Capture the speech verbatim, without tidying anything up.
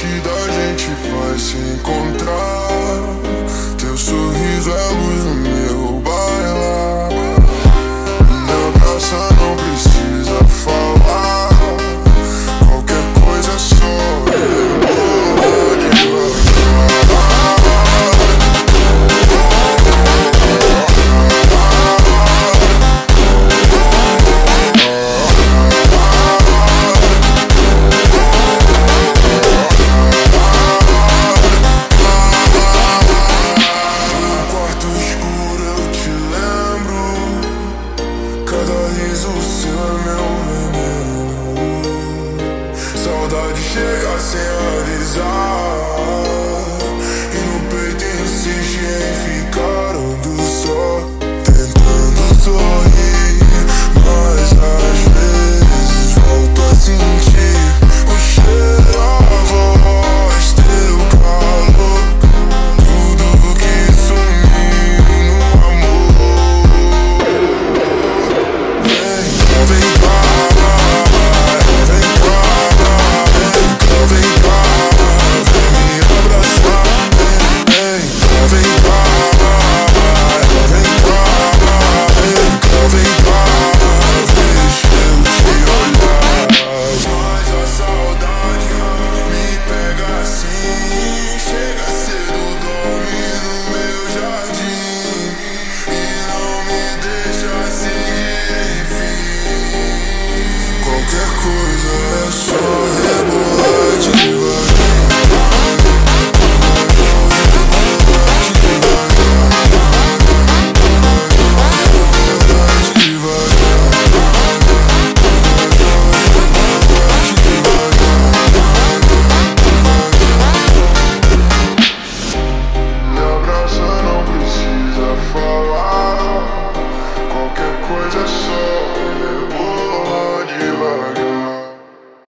batida a gente vai se encontrar. Teu sorriso é luz no meu bailar. Me abraça, não precisa falar. Qualquer coisa é só rebolar devagar. Saudade chega sem avisar, e no peito insiste em ficar ando só, tentando sorrir, mas às vezes volto a sentir o cheiro, a voz, teu calor, tudo que sumiu no amor. Vem, vem cá. Qualquer coisa é só